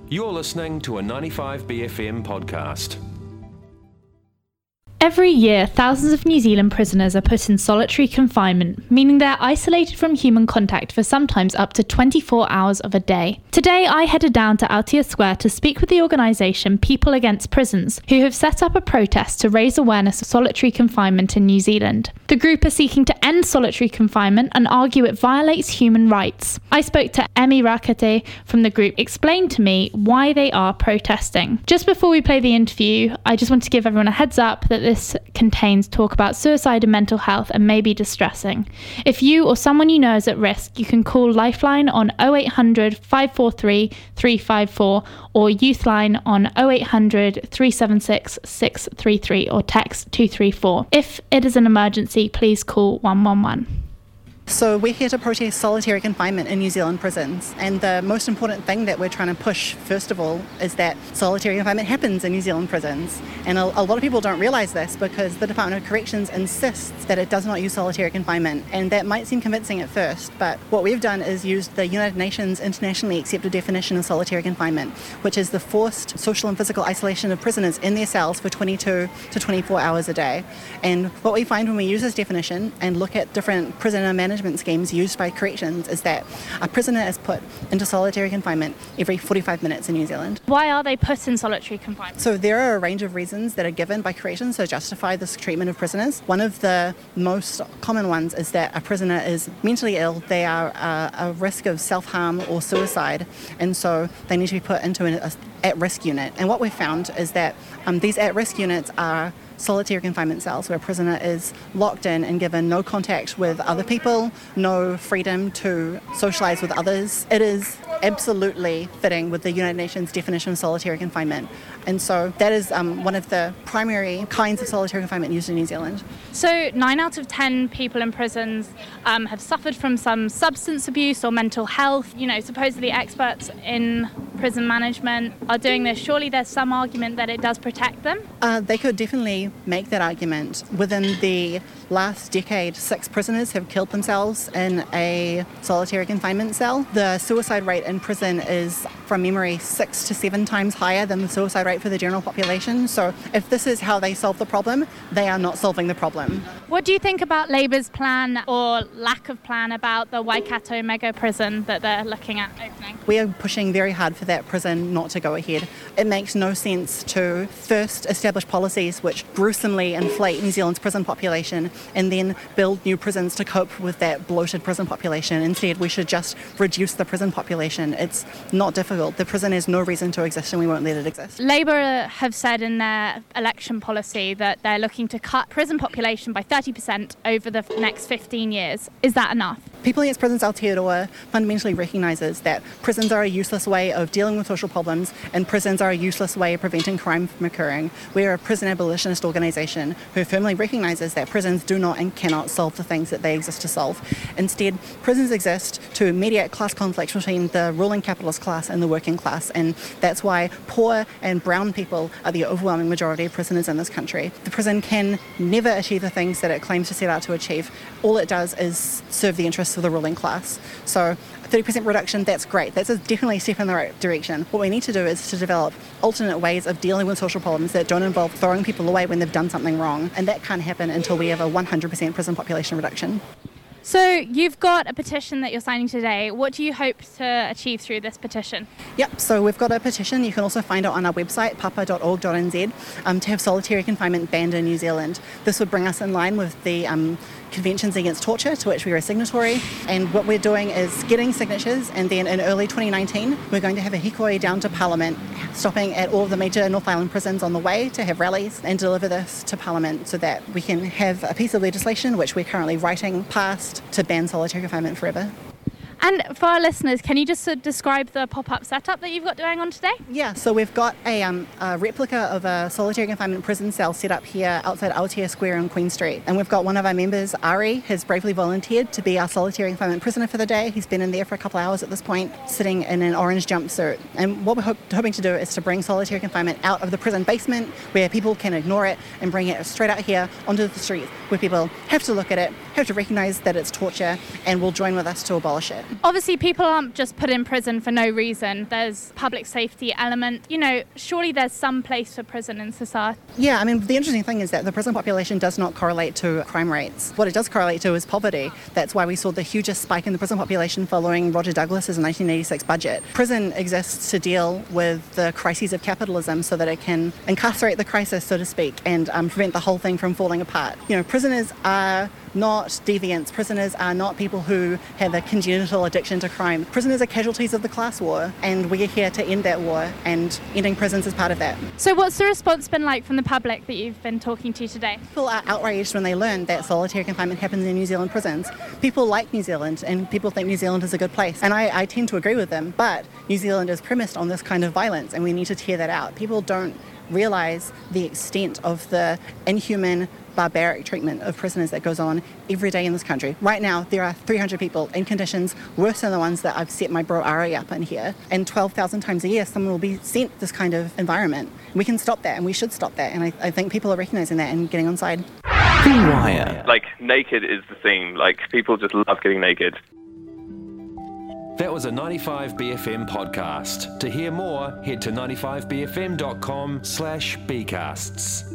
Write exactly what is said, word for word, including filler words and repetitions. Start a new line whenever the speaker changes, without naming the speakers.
You're listening to a ninety-five B F M podcast.
Every year, thousands of New Zealand prisoners are put in solitary confinement, meaning they're isolated from human contact for sometimes up to twenty-four hours of a day. Today, I headed down to Aotea Square to speak with the organisation People Against Prisons, who have set up a protest to raise awareness of solitary confinement in New Zealand. The group are seeking to end solitary confinement and argue it violates human rights. I spoke to Emi Rakate from the group, explained to me why they are protesting. Just before we play the interview, I just want to give everyone a heads up that this contains talk about suicide and mental health and may be distressing. If you or someone you know is at risk, you can call Lifeline on oh eight hundred, five four three, three five four or Youthline on oh eight hundred, three seven six, six three three or text two three four. If it is an emergency, please call one one one.
So we're here to protest solitary confinement in New Zealand prisons, and the most important thing that we're trying to push, first of all, is that solitary confinement happens in New Zealand prisons. And a, a lot of people don't realise this because the Department of Corrections insists that it does not use solitary confinement, and that might seem convincing at first, but what we've done is used the United Nations internationally accepted definition of solitary confinement, which is the forced social and physical isolation of prisoners in their cells for twenty-two to twenty-four hours a day. And what we find when we use this definition and look at different prisoner management schemes used by corrections is that a prisoner is put into solitary confinement every forty-five minutes in New Zealand.
Why are they put in solitary confinement?
So there are a range of reasons that are given by corrections to justify this treatment of prisoners. One of the most common ones is that a prisoner is mentally ill, they are uh, a risk of self-harm or suicide, and so they need to be put into an at-risk unit. And what we've found is that um, these at-risk units are solitary confinement cells where a prisoner is locked in and given no contact with other people, no freedom to socialise with others. It is absolutely fitting with the United Nations definition of solitary confinement. And so that is um, one of the primary kinds of solitary confinement used in New Zealand.
So nine out of ten people in prisons um, have suffered from some substance abuse or mental health. You know, supposedly experts in prison management are doing this. Surely there's some argument that it does protect them?
Uh, they could definitely make that argument. Within the last decade, six prisoners have killed themselves in a solitary confinement cell. The suicide rate in prison is, from memory, six to seven times higher than the suicide rate for the general population. So if this is how they solve the problem, they are not solving the problem.
What do you think about Labour's plan or lack of plan about the Waikato mega prison that they're looking at opening?
We are pushing very hard for that prison not to go ahead. It makes no sense to first establish policies which gruesomely inflate New Zealand's prison population and then build new prisons to cope with that bloated prison population. Instead, we should just reduce the prison population. It's not difficult. The prison has no reason to exist and we won't let it exist.
Labour have said in their election policy that they're looking to cut prison population by thirty percent over the next fifteen years. Is that enough?
People Against Prisons Aotearoa fundamentally recognises that prisons are a useless way of dealing with social problems and prisons are a useless way of preventing crime from occurring. We are a prison abolitionist organisation who firmly recognises that prisons do not and cannot solve the things that they exist to solve. Instead, prisons exist to mediate class conflicts between the ruling capitalist class and the working class, and that's why poor and brown people are the overwhelming majority of prisoners in this country. The prison can never achieve the things that it claims to set out to achieve. All it does is serve the interests of the ruling class. So thirty percent reduction, that's great. That's a definitely a step in the right direction. What we need to do is to develop alternate ways of dealing with social problems that don't involve throwing people away when they've done something wrong. And that can't happen until we have a one hundred percent prison population reduction.
So you've got a petition that you're signing today. What do you hope to achieve through this petition?
Yep, so we've got a petition. You can also find it on our website, papa dot org dot n z, um, to have solitary confinement banned in New Zealand. This would bring us in line with the um, Conventions Against Torture, to which we are a signatory. And what we're doing is getting signatures, and then in early twenty nineteen, we're going to have a hikoi down to Parliament, stopping at all of the major North Island prisons on the way to have rallies and deliver this to Parliament so that we can have a piece of legislation, which we're currently writing, passed to ban solitary confinement forever.
And for our listeners, can you just uh, describe the pop-up setup that you've got going on today?
Yeah, so we've got a, um, a replica of a solitary confinement prison cell set up here outside Aotea Square on Queen Street. And we've got one of our members, Ari, has bravely volunteered to be our solitary confinement prisoner for the day. He's been in there for a couple of hours at this point, sitting in an orange jumpsuit. And what we're ho- hoping to do is to bring solitary confinement out of the prison basement where people can ignore it and bring it straight out here onto the street where people have to look at it, have to recognise that it's torture, and will join with us to abolish it.
Obviously, people aren't just put in prison for no reason. There's public safety element. You know, surely there's some place for prison in society.
Yeah, I mean, the interesting thing is that the prison population does not correlate to crime rates. What it does correlate to is poverty. That's why we saw the hugest spike in the prison population following Roger Douglas's nineteen eighty-six budget. Prison exists to deal with the crises of capitalism so that it can incarcerate the crisis, so to speak, and um, prevent the whole thing from falling apart. You know, prisoners are not deviants. Prisoners are not people who have a congenital addiction to crime. Prisoners are casualties of the class war, and we are here to end that war, and ending prisons is part of that.
So what's the response been like from the public that you've been talking to today?
People are outraged when they learn that solitary confinement happens in New Zealand prisons. People like New Zealand, and people think New Zealand is a good place. And I, I tend to agree with them, but New Zealand is premised on this kind of violence, and we need to tear that out. People don't realise the extent of the inhuman, barbaric treatment of prisoners that goes on every day in this country. Right now, there are three hundred people in conditions worse than the ones that I've set my bro Ari up in here. And twelve thousand times a year, someone will be sent this kind of environment. We can stop that, and we should stop that. And I, I think people are recognising that and getting on side.
Wire.
Like, naked is the theme. Like, people just love getting naked.
That was a ninety-five B F M podcast. To hear more, head to ninety-five b f m dot com slash bcasts.